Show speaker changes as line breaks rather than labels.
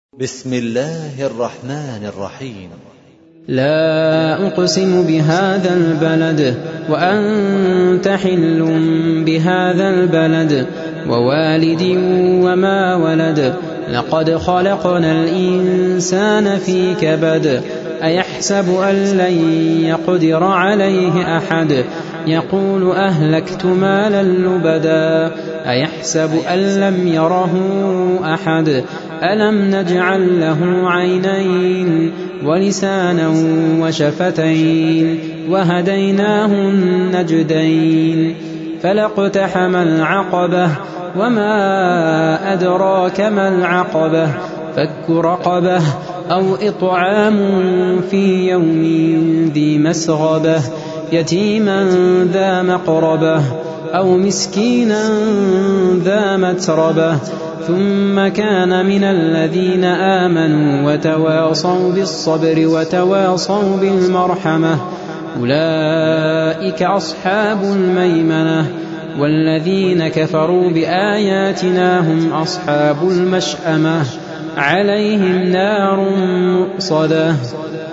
بسم الله الرحمن الرحيم.
لا أقسم بهذا البلد وأنت حل بهذا البلد ووالد وما ولد لقد خلقنا الإنسان في كبد أيحسب أن لن يقدر عليه أحد يقول أهلكت مالا لبدا أيحسب أن لم يره أحد ألم نجعل له عينين ولسانا وشفتين وهديناه النجدين فلاقتحم العقبة وما أدراك ما العقبة فك رقبة أو إطعام في يوم ذي مسغبة يتيما ذا مقربة أو مسكينا ذا متربة ثم كان من الذين آمنوا وتواصوا بالصبر وتواصوا بالمرحمة أولئك أصحاب الميمنة والذين كفروا بآياتنا هم أصحاب المشأمة عليهم نار مؤصدة